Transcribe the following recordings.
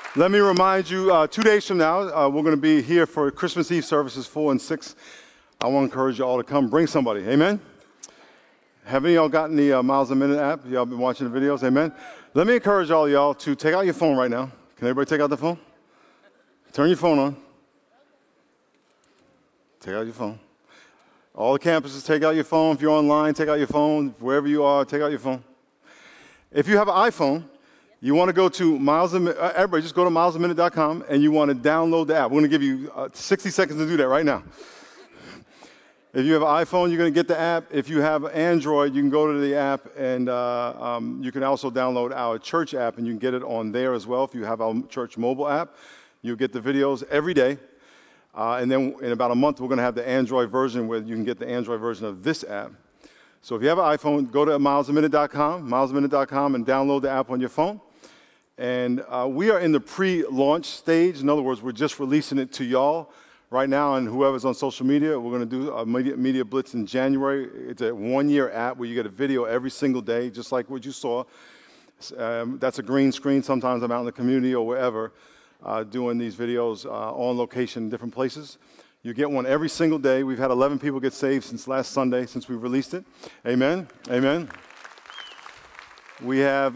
Let me remind you, 2 days from now, we're going to be here for Christmas Eve services 4 and 6. I want to encourage you all to come. Bring somebody. Amen? Have any of y'all gotten the Miles a Minute app? Y'all been watching the videos? Amen? Let me encourage all y'all to take out your phone right now. Can everybody take out the phone? Turn your phone on. Take out your phone. All the campuses, take out your phone. If you're online, take out your phone. Wherever you are, take out your phone. If you have an iPhone, you want to go to everybody just go to milesaminute.com and you want to download the app. We're going to give you 60 seconds to do that right now. If you have an iPhone, you're going to get the app. If you have Android, you can go to the app and you can also download our church app and you can get it on there as well. If you have our church mobile app, you'll get the videos every day. And then in about a month, we're going to have the Android version where you can get the Android version of this app. So if you have an iPhone, go to milesaminute.com and download the app on your phone. And we are in the pre-launch stage. In other words, we're just releasing it to y'all right now. And whoever's on social media, we're going to do a media blitz in January. It's a 1-year app where you get a video every single day, just like what you saw. That's a green screen. Sometimes I'm out in the community or wherever doing these videos on location in different places. You get one every single day. We've had 11 people get saved since last Sunday, since we released it. Amen. Amen. We have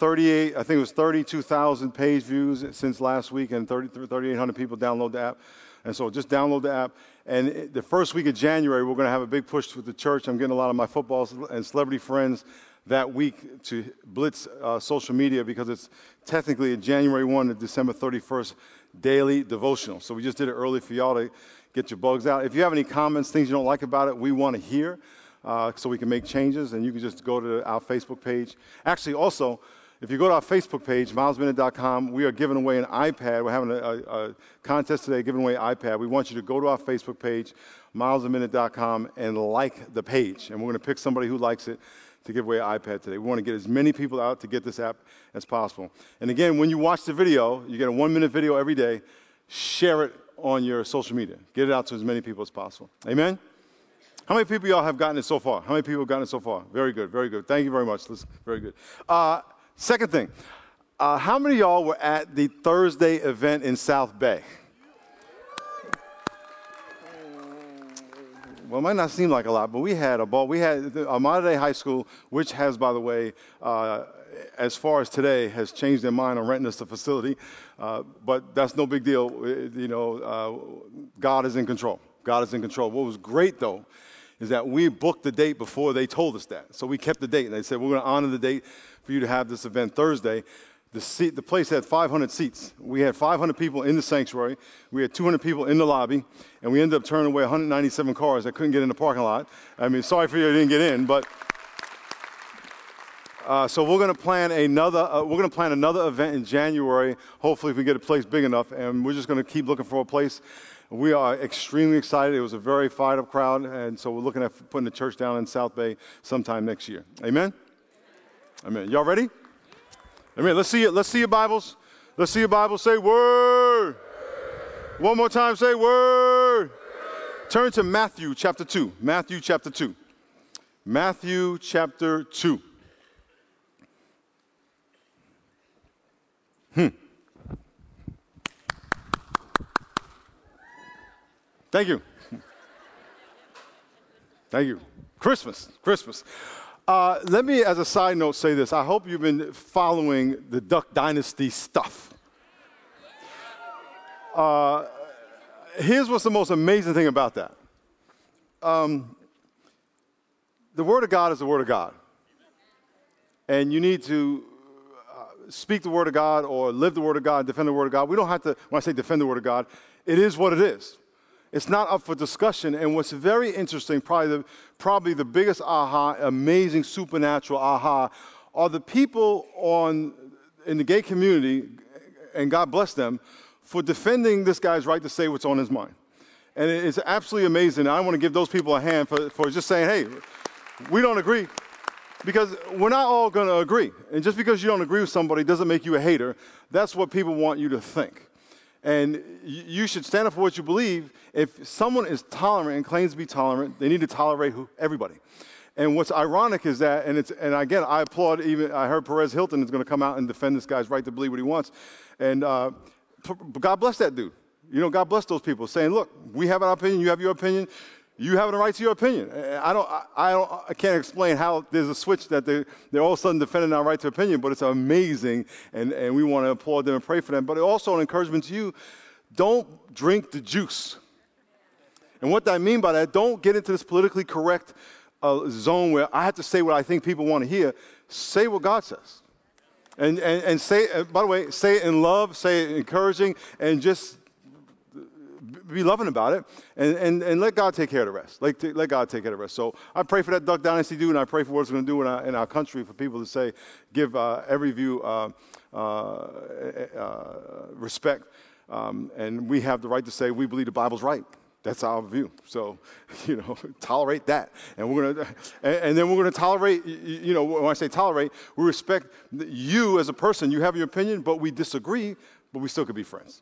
32,000 page views since last week, and 3,800 people download the app. And so just download the app. And the first week of January, we're going to have a big push with the church. I'm getting a lot of my football and celebrity friends that week to blitz social media because it's technically a January 1 to December 31st daily devotional. So we just did it early for y'all to get your bugs out. If you have any comments, things you don't like about it, we want to hear so we can make changes. And you can just go to our Facebook page. Actually, also, if you go to our Facebook page, milesaminute.com, we are giving away an iPad. We're having a contest today giving away an iPad. We want you to go to our Facebook page, milesaminute.com, and like the page. And we're going to pick somebody who likes it to give away an iPad today. We want to get as many people out to get this app as possible. And again, when you watch the video, you get a 1-minute video every day. Share it on your social media. Get it out to as many people as possible. Amen? How many people y'all have gotten it so far? How many people have gotten it so far? Very good, very good. Thank you very much. Very good. Second thing, how many of y'all were at the Thursday event in South Bay? Well, it might not seem like a lot, but we had a ball. We had Armada Day High School, which has, by the way, as far as today, has changed their mind on renting us the facility. But that's no big deal. God is in control. God is in control. What was great, though, is that we booked the date before they told us that. So we kept the date. And they said, we're going to honor the date for you to have this event Thursday. The place had 500 seats. We had 500 people in the sanctuary. We had 200 people in the lobby. And we ended up turning away 197 cars that couldn't get in the parking lot. I mean, sorry for you that didn't get in, but... So we're going to plan another event in January. Hopefully, if we get a place big enough, and we're just going to keep looking for a place. We are extremely excited. It was a very fired-up crowd, and so we're looking at putting the church down in South Bay sometime next year. Amen. Amen. Y'all ready? Amen. Let's see it. Let's see your Bibles. Let's see your Bibles. Say word. One more time. Say word. Turn to Matthew chapter 2. Matthew chapter 2. Matthew chapter 2. Thank you. Thank you. Christmas. Let me, as a side note, say this. I hope you've been following the Duck Dynasty stuff. Here's what's the most amazing thing about that. The Word of God is the Word of God. And you need to speak the Word of God or live the Word of God, defend the Word of God. We don't have to, when I say defend the Word of God, it is what it is. It's not up for discussion. And what's very interesting, probably the biggest aha, amazing supernatural aha, are the people in the gay community, and God bless them, for defending this guy's right to say what's on his mind. And it's absolutely amazing. I want to give those people a hand for just saying, hey, we don't agree. Because we're not all going to agree. And just because you don't agree with somebody doesn't make you a hater. That's what people want you to think. And you should stand up for what you believe. If someone is tolerant and claims to be tolerant, they need to tolerate everybody. And what's ironic is that, and again, I applaud I heard Perez Hilton is going to come out and defend this guy's right to believe what he wants. And God bless that dude. God bless those people saying, look, we have our opinion, you have your opinion. You have the right to your opinion. I can't explain how there's a switch that they're all of a sudden defending our right to opinion, but it's amazing, and we want to applaud them and pray for them. But also an encouragement to you, don't drink the juice. And what I mean by that, don't get into this politically correct zone where I have to say what I think people want to hear. Say what God says. And say, by the way, say it in love, say it encouraging, and just be loving about it, and let God take care of the rest. Let God take care of the rest. So I pray for that Duck Dynasty dude, and I pray for what it's going to do in our country for people to say, give every view respect. And we have the right to say we believe the Bible's right. That's our view. So, tolerate that. And then we're going to tolerate, when I say tolerate, we respect you as a person. You have your opinion, but we disagree. But we still could be friends.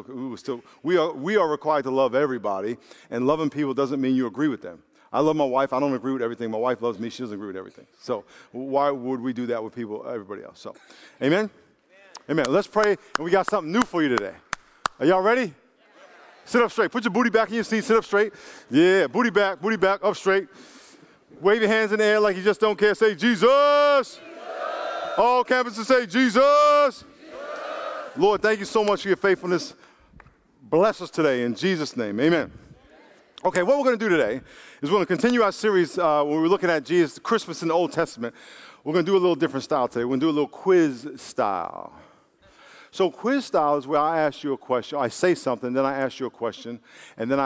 We are required to love everybody, and loving people doesn't mean you agree with them. I love my wife. I don't agree with everything. My wife loves me. She doesn't agree with everything. So why would we do that with everybody else? So, amen? Amen. Let's pray, and we got something new for you today. Are y'all ready? Sit up straight. Put your booty back in your seat. Sit up straight. Yeah, booty back, up straight. Wave your hands in the air like you just don't care. Say, Jesus. Jesus. All campuses say, Jesus. Lord, thank you so much for your faithfulness. Bless us today in Jesus' name. Amen. Okay, what we're going to do today is we're going to continue our series when we're looking at Jesus, Christmas in the Old Testament. We're going to do a little different style today. We're going to do a little quiz style. So quiz style is where I ask you a question. I say something, then I ask you a question, and then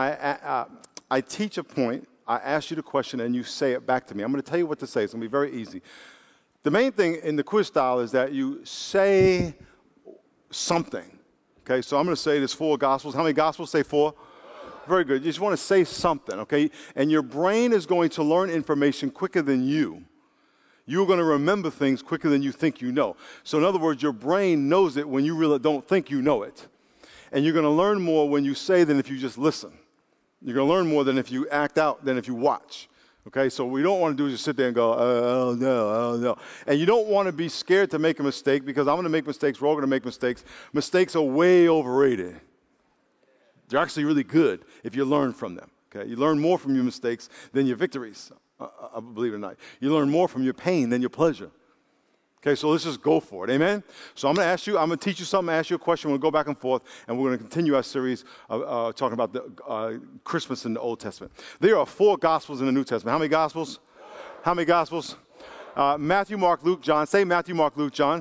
I teach a point. I ask you the question, and you say it back to me. I'm going to tell you what to say. It's going to be very easy. The main thing in the quiz style is that you say something. Okay, so I'm going to say there's 4 Gospels. How many Gospels? Say 4. Very good. You just want to say something, okay? And your brain is going to learn information quicker than you. You're going to remember things quicker than you think you know. So in other words, your brain knows it when you really don't think you know it. And you're going to learn more when you say than if you just listen. You're going to learn more than if you act out than if you watch. Okay, so what we don't want to do is just sit there and go, I don't know. And you don't want to be scared to make a mistake because I'm going to make mistakes, we're all going to make mistakes. Mistakes are way overrated. They're actually really good if you learn from them. Okay, you learn more from your mistakes than your victories, believe it or not. You learn more from your pain than your pleasure. Okay, so let's just go for it, amen? So I'm going to teach you something, ask you a question, we'll go back and forth, and we're going to continue our series talking about the Christmas in the Old Testament. There are 4 Gospels in the New Testament. How many Gospels? How many Gospels? Matthew, Mark, Luke, John. Say Matthew, Mark, Luke, John.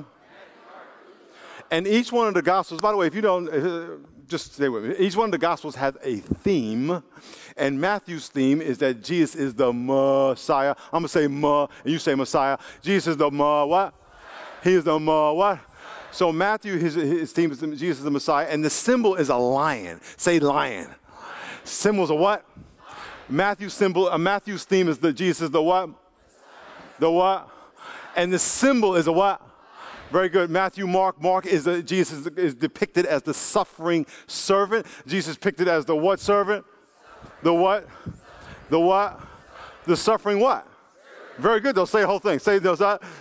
And each one of the Gospels, by the way, if you don't, just stay with me. Each one of the Gospels has a theme, and Matthew's theme is that Jesus is the Messiah. I'm going to say and you say Messiah. Jesus is the what? He is the what? So Matthew, his theme is Jesus is the Messiah, and the symbol is a lion. Say lion. Symbol's a what? Matthew's theme is Jesus is the what? The what? And the symbol is a what? Very good. Mark is Jesus is depicted as the suffering servant. Jesus is depicted as the what servant? The what? The what? The suffering what? Very good. They'll say the whole thing. Say those.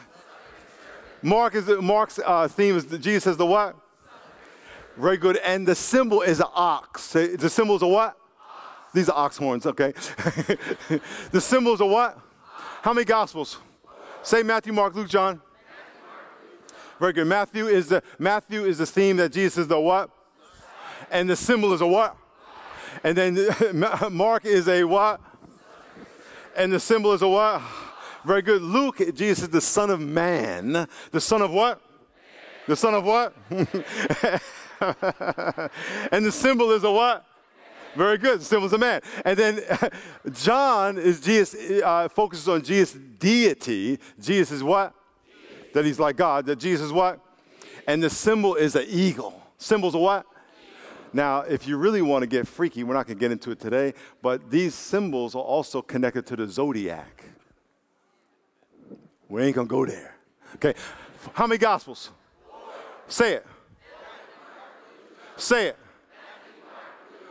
Mark's theme is Jesus is the what? Very good. And the symbol is an ox. Say, the symbol is a what? These are ox horns. Okay. The symbol is a what? How many Gospels? Say Matthew, Mark, Luke, John. Very good. Matthew is the theme that Jesus is the what? And the symbol is a what? And then Mark is a what? And the symbol is a what? Very good. Luke, Jesus is the Son of Man. The Son of what? The Son of what? And the symbol is a what? Very good. The symbol is a man. And then John is Jesus, focuses on Jesus' deity. Jesus is what? That he's like God. That Jesus is what? And the symbol is an eagle. Symbol's a what? Now, if you really want to get freaky, we're not going to get into it today, but these symbols are also connected to the zodiac. We ain't going to go there. Okay. How many Gospels? Say it. Say it.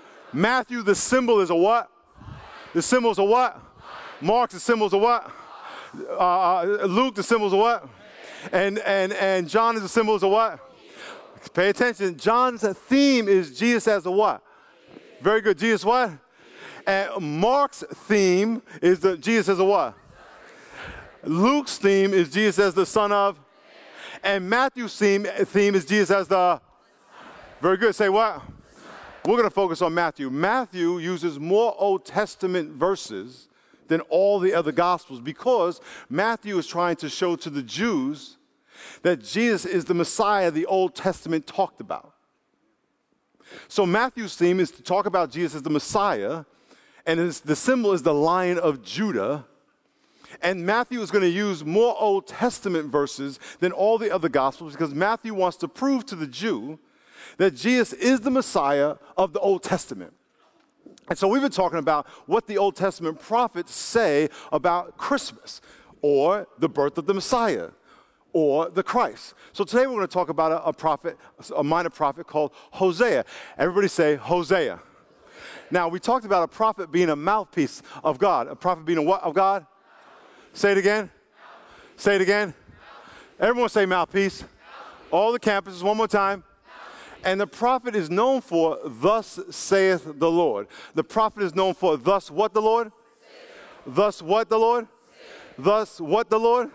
Matthew, the symbol is a what? The symbol is a what? Mark, the symbol is a what? Luke, the symbols of what? And John is the symbols of what? Pay attention. John's theme is Jesus as a what? Very good. Jesus what? And Mark's theme is Jesus as a what? Luke's theme is Jesus as the Son of. And Matthew's theme is Jesus as the. Very good. Say what? We're going to focus on Matthew. Matthew uses more Old Testament verses than all the other Gospels because Matthew is trying to show to the Jews that Jesus is the Messiah the Old Testament talked about. So Matthew's theme is to talk about Jesus as the Messiah, and the symbol is the Lion of Judah. And Matthew is going to use more Old Testament verses than all the other Gospels because Matthew wants to prove to the Jew that Jesus is the Messiah of the Old Testament. And so we've been talking about what the Old Testament prophets say about Christmas or the birth of the Messiah or the Christ. So today we're going to talk about a prophet, a minor prophet called Hosea. Everybody say Hosea. Now, we talked about a prophet being a mouthpiece of God. A prophet being a what of God? Say it again. Say it again. Everyone say mouthpiece. All the campuses, one more time. And the prophet is known for, thus saith the Lord. The prophet is known for, thus what the Lord? Thus what the Lord? Thus what the Lord?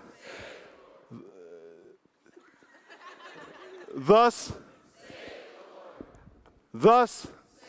Thus,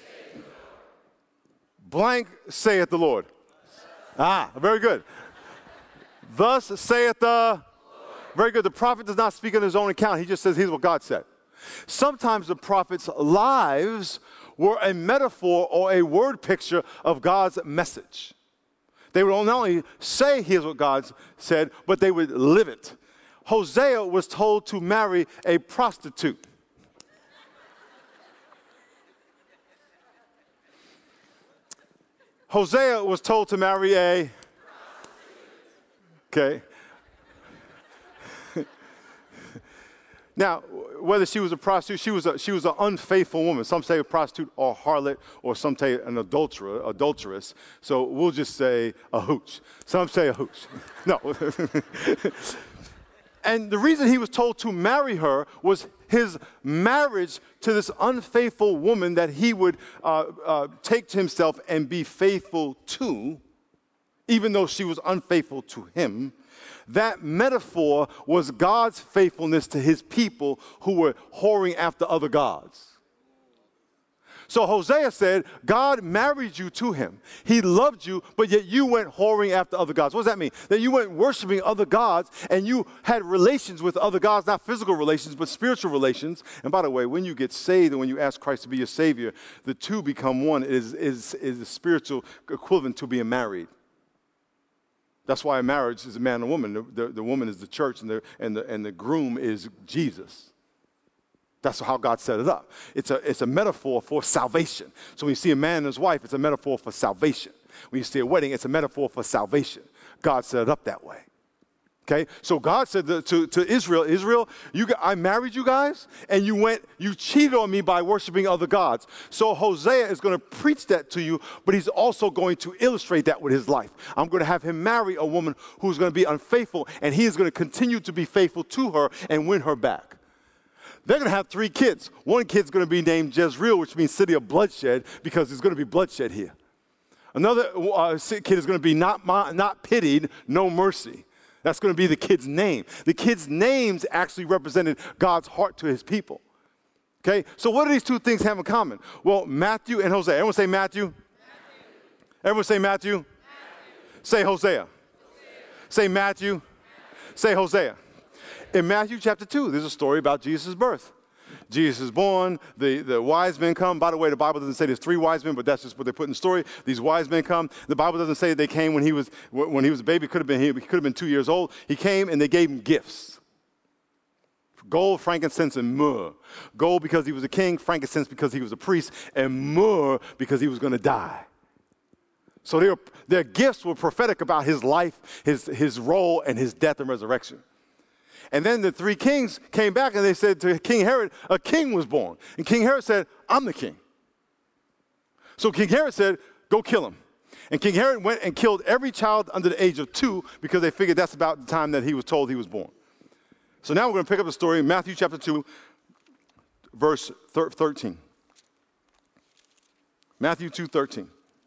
blank saith the Lord. Very good. Thus saith the, very good. The prophet does not speak on his own account. He just says, here's what God said. Sometimes the prophet's lives were a metaphor or a word picture of God's message. They would not only say, here's what God said, but they would live it. Hosea was told to marry a prostitute. Hosea was told to marry a, okay. Now, whether she was a prostitute, she was an unfaithful woman. Some say a prostitute or harlot, or some say an adulteress. So we'll just say a hooch. Some say a hooch. No. And the reason he was told to marry her was his marriage to this unfaithful woman that he would take to himself and be faithful to, even though she was unfaithful to him. That metaphor was God's faithfulness to his people who were whoring after other gods. So Hosea said, God married you to him. He loved you, but yet you went whoring after other gods. What does that mean? That you went worshiping other gods and you had relations with other gods, not physical relations, but spiritual relations. And by the way, when you get saved and when you ask Christ to be your Savior, the two become one. It is a spiritual equivalent to being married. That's why a marriage is a man and a woman. The woman is the church, and the groom is Jesus. That's how God set it up. It's a metaphor for salvation. So when you see a man and his wife, it's a metaphor for salvation. When you see a wedding, it's a metaphor for salvation. God set it up that way. Okay? So God said to Israel, I married you guys, and you cheated on me by worshiping other gods. So Hosea is going to preach that to you, but he's also going to illustrate that with his life. I'm going to have him marry a woman who's going to be unfaithful, and he is going to continue to be faithful to her and win her back. They're going to have 3 kids. One kid's going to be named Jezreel, which means city of bloodshed, because there's going to be bloodshed here. Another kid is going to be not pitied, no mercy. That's going to be the kid's name. The kids' names actually represented God's heart to his people. Okay? So what do these 2 things have in common? Well, Matthew and Hosea. Everyone say Matthew. Everyone say Matthew. Say Hosea. Say Matthew. Say Hosea. In Matthew chapter 2, there's a story about Jesus' birth. Jesus is born, the wise men come. By the way, the Bible doesn't say there's 3 wise men, but that's just what they put in the story. These wise men come. The Bible doesn't say they came when he was a baby. He could have been 2 years old. He came and they gave him gifts. Gold, frankincense, and myrrh. Gold because he was a king, frankincense because he was a priest, and myrrh because he was going to die. So their gifts were prophetic about his life, his role, and his death and resurrection. And then the 3 kings came back and they said to King Herod, a king was born. And King Herod said, I'm the king. So King Herod said, go kill him. And King Herod went and killed every child under the age of 2 because they figured that's about the time that he was told he was born. So now we're going to pick up the story in Matthew chapter 2, verse 13. Matthew 2:13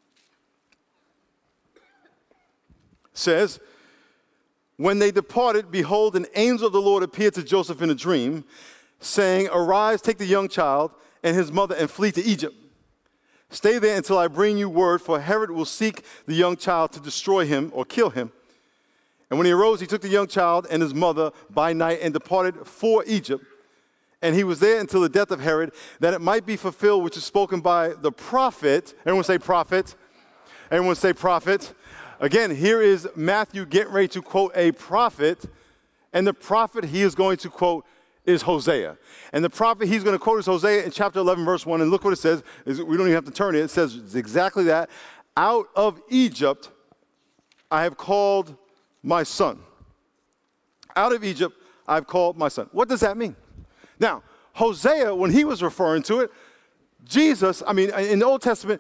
says, when they departed, behold, an angel of the Lord appeared to Joseph in a dream, saying, arise, take the young child and his mother and flee to Egypt. Stay there until I bring you word, for Herod will seek the young child to destroy him or kill him. And when he arose, he took the young child and his mother by night and departed for Egypt. And he was there until the death of Herod, that it might be fulfilled which is spoken by the prophet. Everyone say prophet. Everyone say prophet. Again, here is Matthew getting ready to quote a prophet. And the prophet he is going to quote is Hosea. And the prophet he's going to quote is Hosea in chapter 11, verse 1. And look what it says. We don't even have to turn it. It says exactly that. Out of Egypt I have called my son. Out of Egypt I have called my son. What does that mean? Now, Hosea, when he was referring to it, in the Old Testament,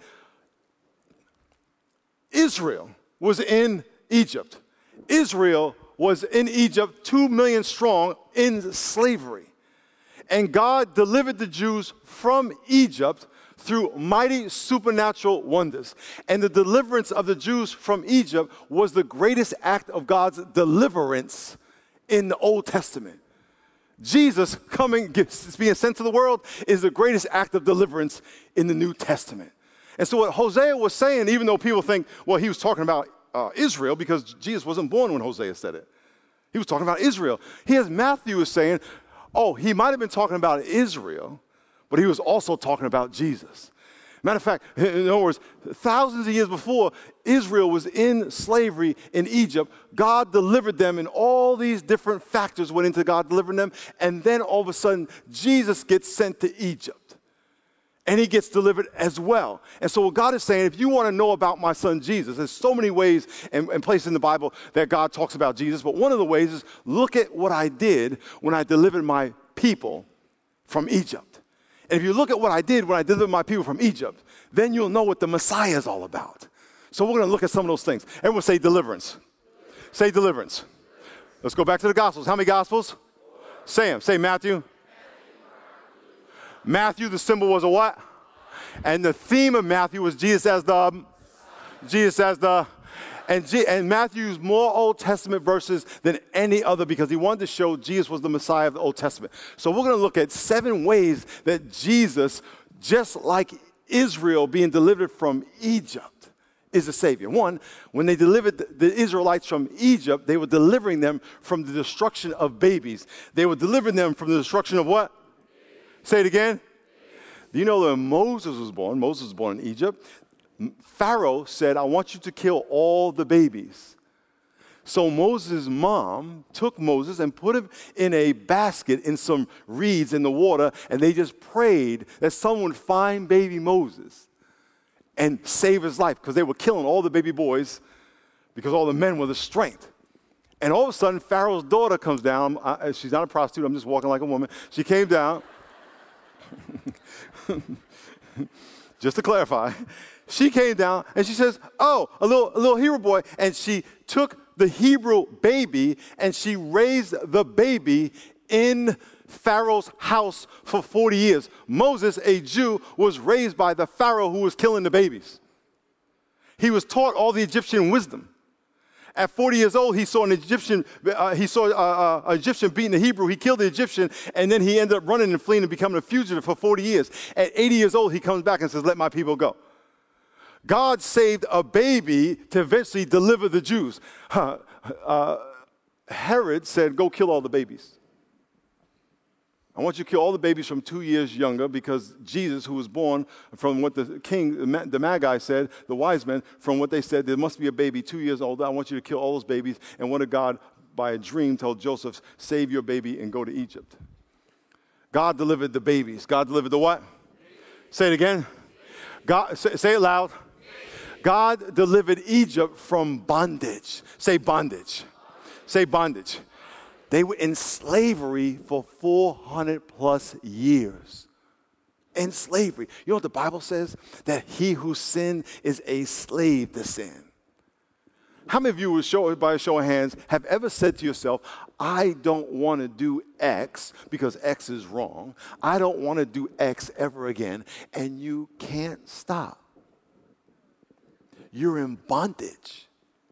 Israel was in Egypt. Israel was in Egypt, 2 million strong, in slavery. And God delivered the Jews from Egypt through mighty supernatural wonders. And the deliverance of the Jews from Egypt was the greatest act of God's deliverance in the Old Testament. Jesus being sent to the world is the greatest act of deliverance in the New Testament. And so what Hosea was saying, even though people think, well, he was talking about Israel because Jesus wasn't born when Hosea said it. He was talking about Israel. Here's Matthew is saying, oh, he might have been talking about Israel, but he was also talking about Jesus. Matter of fact, in other words, thousands of years before, Israel was in slavery in Egypt. God delivered them, and all these different factors went into God delivering them. And then all of a sudden, Jesus gets sent to Egypt, and he gets delivered as well. And so what God is saying, if you want to know about my son Jesus, there's so many ways and places in the Bible that God talks about Jesus, but one of the ways is look at what I did when I delivered my people from Egypt. And if you look at what I did when I delivered my people from Egypt, then you'll know what the Messiah is all about. So we're going to look at some of those things. Everyone say deliverance. Say deliverance. Let's go back to the Gospels. How many Gospels? Say them. Say Matthew. Matthew, the symbol was a what? And the theme of Matthew was Jesus as the, and Matthew used more Old Testament verses than any other because he wanted to show Jesus was the Messiah of the Old Testament. So we're going to look at 7 ways that Jesus, just like Israel being delivered from Egypt, is the Savior. One, when they delivered the Israelites from Egypt, they were delivering them from the destruction of babies. They were delivering them from the destruction of what? Say it again. Do you know that when Moses was born in Egypt, Pharaoh said, I want you to kill all the babies. So Moses' mom took Moses and put him in a basket in some reeds in the water, and they just prayed that someone would find baby Moses and save his life, because they were killing all the baby boys because all the men were the strength. And all of a sudden, Pharaoh's daughter comes down. She's not a prostitute. I'm just walking like a woman. She came down. Just to clarify. She came down and she says, oh, a little Hebrew boy. And she took the Hebrew baby and she raised the baby in Pharaoh's house for 40 years. Moses, a Jew, was raised by the Pharaoh who was killing the babies. He was taught all the Egyptian wisdom. At 40 years old, he saw an Egyptian beating a Hebrew. He killed the Egyptian, and then he ended up running and fleeing and becoming a fugitive for 40 years. At 80 years old, he comes back and says, let my people go. God saved a baby to eventually deliver the Jews. Herod said, go kill all the babies. I want you to kill all the babies from 2 years younger, because Jesus, who was born from what the king, the Magi said, the wise men, from what they said, there must be a baby 2 years old. I want you to kill all those babies. And what did God, by a dream, told Joseph, save your baby and go to Egypt. God delivered the babies. God delivered the what? Say it again. God, say it loud. God delivered Egypt from bondage. Say bondage. Say bondage. They were in slavery for 400 plus years. in slavery. You know what the Bible says? That he who sinned is a slave to sin. How many of you, by a show of hands, have ever said to yourself, I don't want to do X because X is wrong. I don't want to do X ever again. And you can't stop. You're in bondage.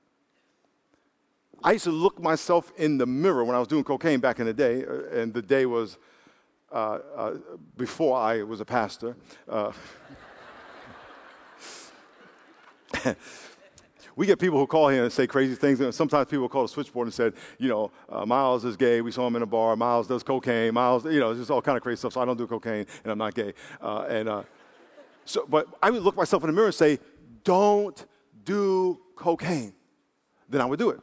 I used to look myself in the mirror when I was doing cocaine back in the day, and the day was before I was a pastor. We get people who call here and say crazy things. And sometimes people call the switchboard and said, Miles is gay. We saw him in a bar. Miles does cocaine. Miles, it's just all kind of crazy stuff. So I don't do cocaine, and I'm not gay. But I would look myself in the mirror and say, don't do cocaine. Then I would do it.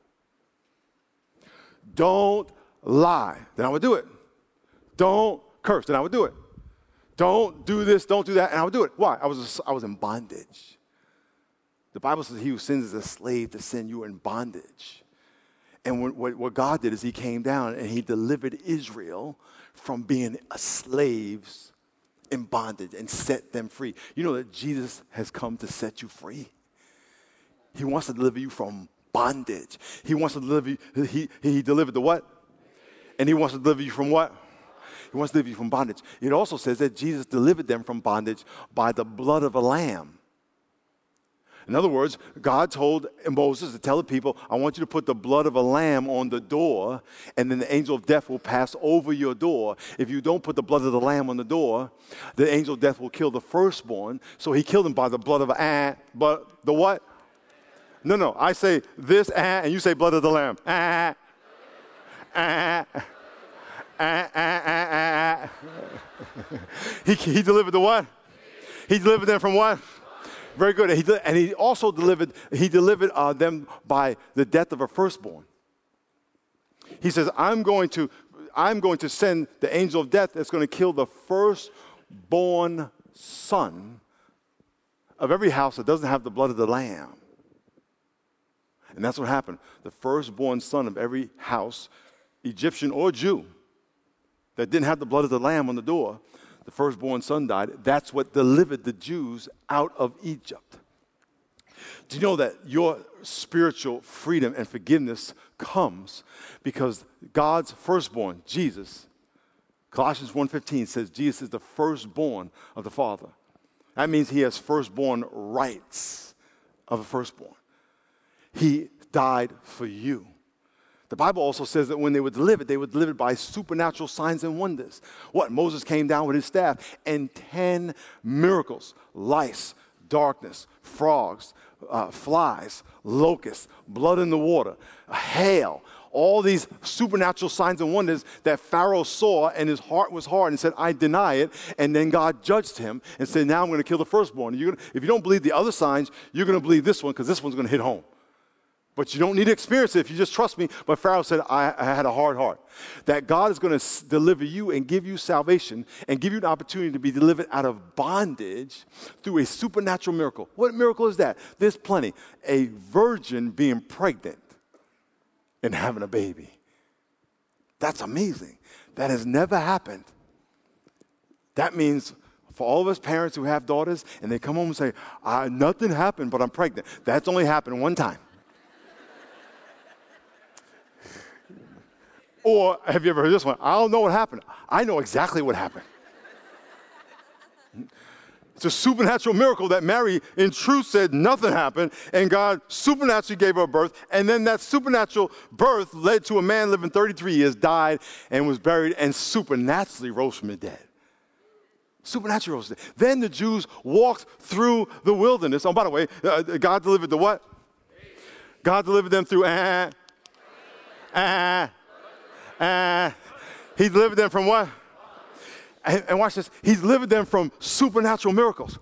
Don't lie. Then I would do it. Don't curse. Then I would do it. Don't do this. Don't do that. And I would do it. Why? I was in bondage. The Bible says he who sins is a slave to sin. You are in bondage. And what God did is he came down and he delivered Israel from being slaves in bondage and set them free. You know that Jesus has come to set you free. He wants to deliver you from bondage. He wants to deliver you. He delivered the what? And he wants to deliver you from what? He wants to deliver you from bondage. It also says that Jesus delivered them from bondage by the blood of a lamb. In other words, God told Moses to tell the people, I want you to put the blood of a lamb on the door, and then the angel of death will pass over your door. If you don't put the blood of the lamb on the door, the angel of death will kill the firstborn. So he killed him by the blood of but the what? No. I say this, and you say blood of the lamb. He delivered the what? He delivered them from what? Very good. And he also delivered them by the death of a firstborn. He says, I'm going to send the angel of death that's going to kill the firstborn son of every house that doesn't have the blood of the lamb. And that's what happened. The firstborn son of every house, Egyptian or Jew, that didn't have the blood of the lamb on the door, the firstborn son died. That's what delivered the Jews out of Egypt. Do you know that your spiritual freedom and forgiveness comes because God's firstborn, Jesus, Colossians 1:15 says Jesus is the firstborn of the Father. That means he has firstborn rights of a firstborn. He died for you. The Bible also says that when they were delivered by supernatural signs and wonders. What? Moses came down with his staff and 10 miracles. Lice, darkness, frogs, flies, locusts, blood in the water, hail. All these supernatural signs and wonders that Pharaoh saw, and his heart was hard and said, I deny it. And then God judged him and said, now I'm going to kill the firstborn. If you don't believe the other signs, you're going to believe this one because this one's going to hit home. But you don't need to experience it if you just trust me. But Pharaoh said, I had a hard heart. That God is going to deliver you and give you salvation and give you an opportunity to be delivered out of bondage through a supernatural miracle. What miracle is that? There's plenty. A virgin being pregnant and having a baby. That's amazing. That has never happened. That means for all of us parents who have daughters and they come home and say, nothing happened, but I'm pregnant. That's only happened one time. Or have you ever heard this one? I don't know what happened. I know exactly what happened. It's a supernatural miracle that Mary, in truth, said nothing happened, and God supernaturally gave her birth, and then that supernatural birth led to a man living 33 years, died, and was buried, and supernaturally rose from the dead. Supernaturally rose from the dead. Then the Jews walked through the wilderness. Oh, by the way, God delivered the what? God delivered them through he delivered them from what? And watch this. He delivered them from supernatural miracles.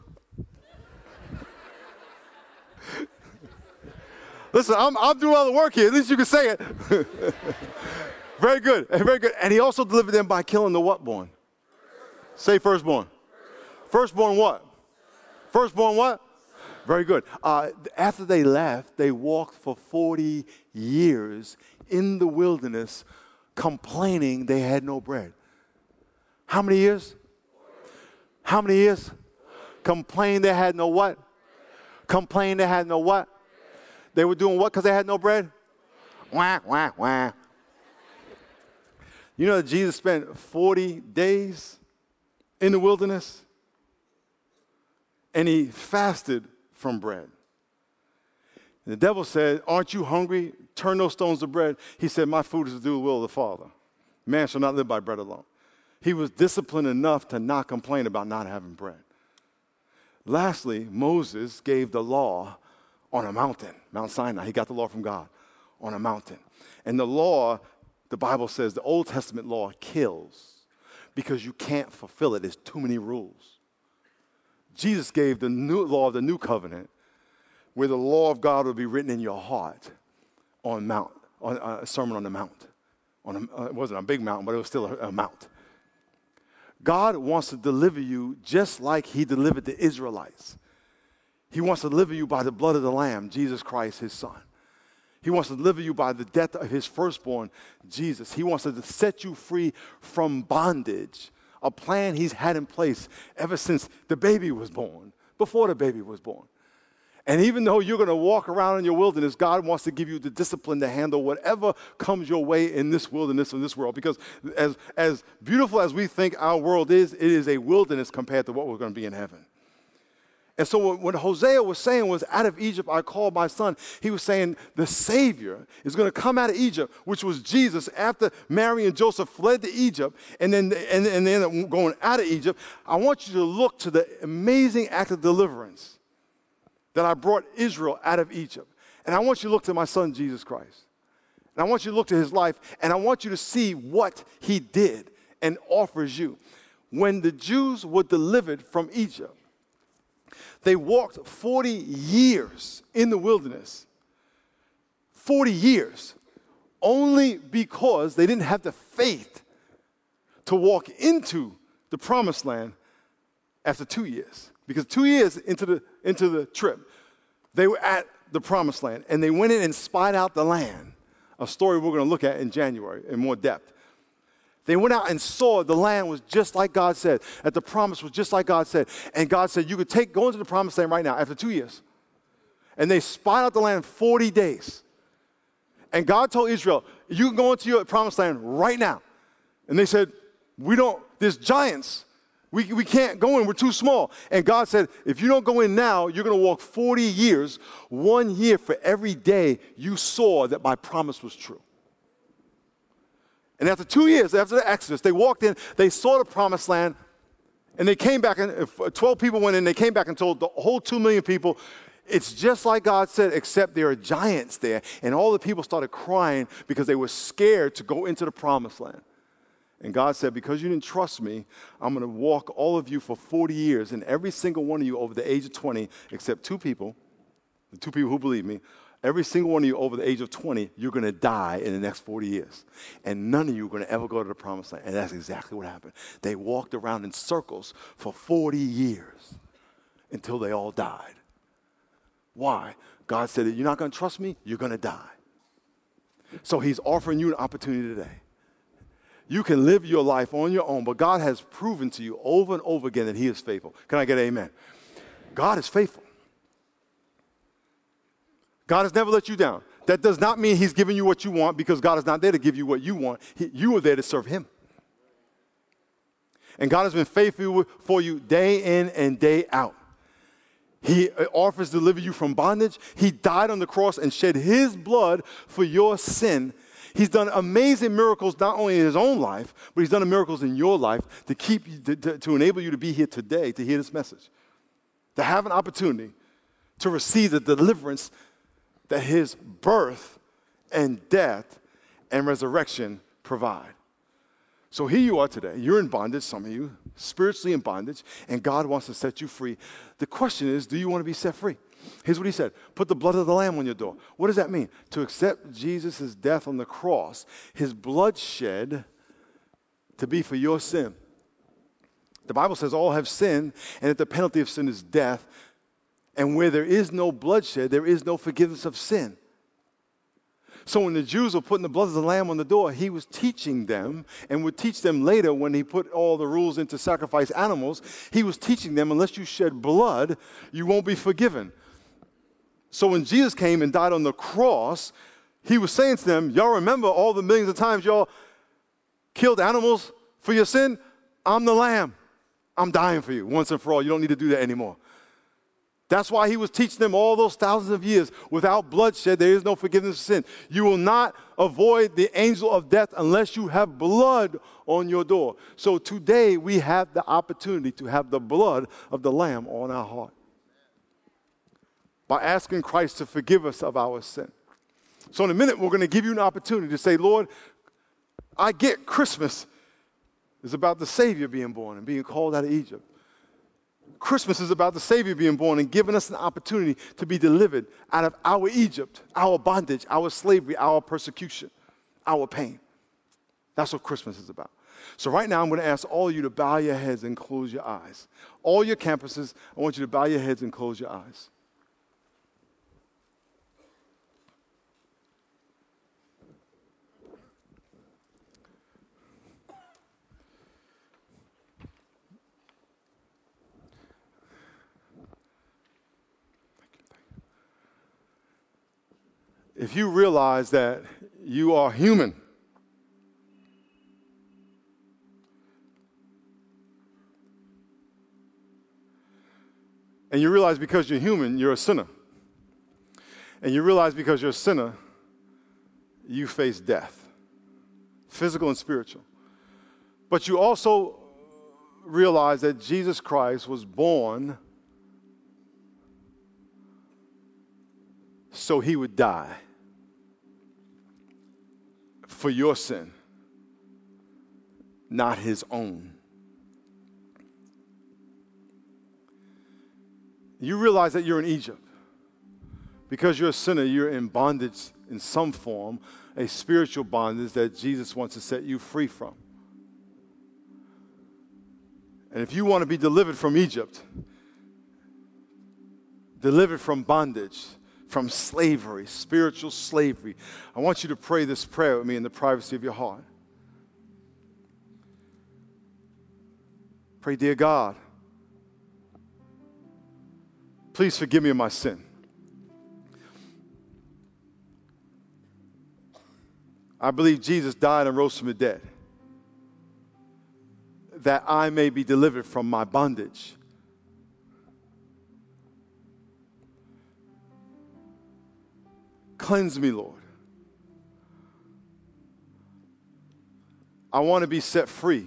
Listen, I'm doing all the work here. At least you can say it. Very good. Very good. And he also delivered them by killing the what born? Say firstborn. Firstborn what? Firstborn what? Very good. After they left, they walked for 40 years in the wilderness complaining they had no bread. How many years? How many years? Complained they had no what? Complained they had no what? They were doing what because they had no bread? Wah, wah, wah. You know that Jesus spent 40 days in the wilderness? And he fasted from bread. And the devil said, aren't you hungry? Turn those stones to bread. He said, my food is to do the will of the Father. Man shall not live by bread alone. He was disciplined enough to not complain about not having bread. Lastly, Moses gave the law on a mountain, Mount Sinai. He got the law from God on a mountain. And the law, the Bible says, the Old Testament law kills because you can't fulfill it. There's too many rules. Jesus gave the new law of the new covenant where the law of God will be written in your heart on a Sermon on the Mount. It wasn't a big mountain, but it was still a mount. God wants to deliver you just like he delivered the Israelites. He wants to deliver you by the blood of the Lamb, Jesus Christ, his son. He wants to deliver you by the death of his firstborn, Jesus. He wants to set you free from bondage, a plan he's had in place ever since the baby was born, before the baby was born. And even though you're going to walk around in your wilderness, God wants to give you the discipline to handle whatever comes your way in this wilderness, in this world. Because as beautiful as we think our world is, it is a wilderness compared to what we're going to be in heaven. And so what Hosea was saying was, out of Egypt I called my son. He was saying the Savior is going to come out of Egypt, which was Jesus, after Mary and Joseph fled to Egypt and then ended up going out of Egypt. I want you to look to the amazing act of deliverance that I brought Israel out of Egypt. And I want you to look to my son, Jesus Christ. And I want you to look to his life, and I want you to see what he did and offers you. When the Jews were delivered from Egypt, they walked 40 years in the wilderness. 40 years. Only because they didn't have the faith to walk into the promised land after 2 years. Because 2 years into the trip, they were at the promised land, and they went in and spied out the land, a story we're going to look at in January in more depth. They went out and saw the land was just like God said, that the promise was just like God said. And God said, you could go into the promised land right now after 2 years. And they spied out the land 40 days. And God told Israel, you can go into your promised land right now. And they said, there's giants. We can't go in, we're too small. And God said, if you don't go in now, you're going to walk 40 years, 1 year for every day you saw that my promise was true. And after 2 years, after the Exodus, they walked in, they saw the promised land, and they came back, and 12 people went in, they came back and told the whole 2 million people, it's just like God said, except there are giants there. And all the people started crying because they were scared to go into the promised land. And God said, because you didn't trust me, I'm going to walk all of you for 40 years, and every single one of you over the age of 20, except 2 people, the 2 people who believe me, every single one of you over the age of 20, you're going to die in the next 40 years. And none of you are going to ever go to the promised land. And that's exactly what happened. They walked around in circles for 40 years until they all died. Why? God said, you're not going to trust me, you're going to die. So he's offering you an opportunity today. You can live your life on your own, but God has proven to you over and over again that he is faithful. Can I get an amen? God is faithful. God has never let you down. That does not mean he's giving you what you want, because God is not there to give you what you want. You are there to serve him. And God has been faithful for you day in and day out. He offers to deliver you from bondage. He died on the cross and shed his blood for your sin. He's done amazing miracles not only in his own life, but he's done miracles in your life to enable you to be here today to hear this message, to have an opportunity to receive the deliverance that his birth and death and resurrection provide. So here you are today. You're in bondage, some of you, spiritually in bondage, and God wants to set you free. The question is, do you want to be set free? Here's what he said. Put the blood of the Lamb on your door. What does that mean? To accept Jesus' death on the cross, his blood shed to be for your sin. The Bible says all have sinned, and that the penalty of sin is death. And where there is no bloodshed, there is no forgiveness of sin. So when the Jews were putting the blood of the lamb on the door, he was teaching them, and would teach them later when he put all the rules into sacrifice animals. He was teaching them, unless you shed blood, you won't be forgiven. So when Jesus came and died on the cross, he was saying to them, y'all remember all the millions of times y'all killed animals for your sin? I'm the lamb. I'm dying for you once and for all. You don't need to do that anymore. That's why he was teaching them all those thousands of years. Without bloodshed, there is no forgiveness of sin. You will not avoid the angel of death unless you have blood on your door. So today we have the opportunity to have the blood of the Lamb on our heart by asking Christ to forgive us of our sin. So in a minute, we're going to give you an opportunity to say, Lord, I get Christmas is about the Savior being born and being called out of Egypt. Christmas is about the Savior being born and giving us an opportunity to be delivered out of our Egypt, our bondage, our slavery, our persecution, our pain. That's what Christmas is about. So right now, I'm going to ask all of you to bow your heads and close your eyes. All your campuses, I want you to bow your heads and close your eyes. If you realize that you are human, and you realize because you're human, you're a sinner, and you realize because you're a sinner, you face death, physical and spiritual. But you also realize that Jesus Christ was born so he would die for your sin, not his own. You realize that you're in Egypt. Because you're a sinner, you're in bondage in some form, a spiritual bondage that Jesus wants to set you free from. And if you want to be delivered from Egypt, delivered from bondage, from slavery, spiritual slavery, I want you to pray this prayer with me in the privacy of your heart. Pray, dear God, please forgive me of my sin. I believe Jesus died and rose from the dead, that I may be delivered from my bondage. Cleanse me, Lord. I want to be set free.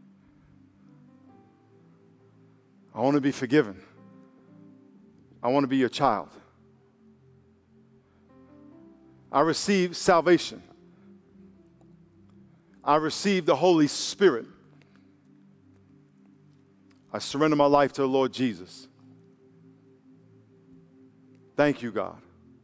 I want to be forgiven. I want to be your child. I receive salvation. I receive the Holy Spirit. I surrender my life to the Lord Jesus. Thank you, God.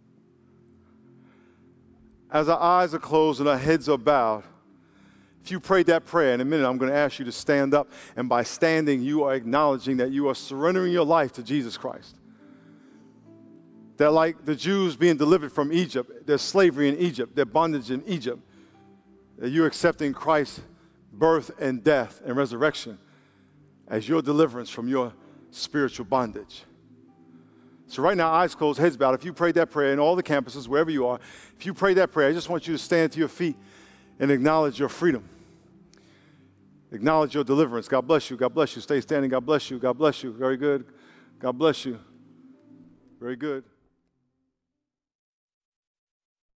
As our eyes are closed and our heads are bowed, if you prayed that prayer, in a minute I'm going to ask you to stand up, and by standing you are acknowledging that you are surrendering your life to Jesus Christ. That like the Jews being delivered from Egypt, their slavery in Egypt, their bondage in Egypt, that you're accepting Christ's birth and death and resurrection as your deliverance from your spiritual bondage. So right now, eyes closed, heads bowed. If you prayed that prayer in all the campuses, wherever you are, if you prayed that prayer, I just want you to stand to your feet and acknowledge your freedom. Acknowledge your deliverance. God bless you. God bless you. Stay standing. God bless you. God bless you. Very good. God bless you. Very good.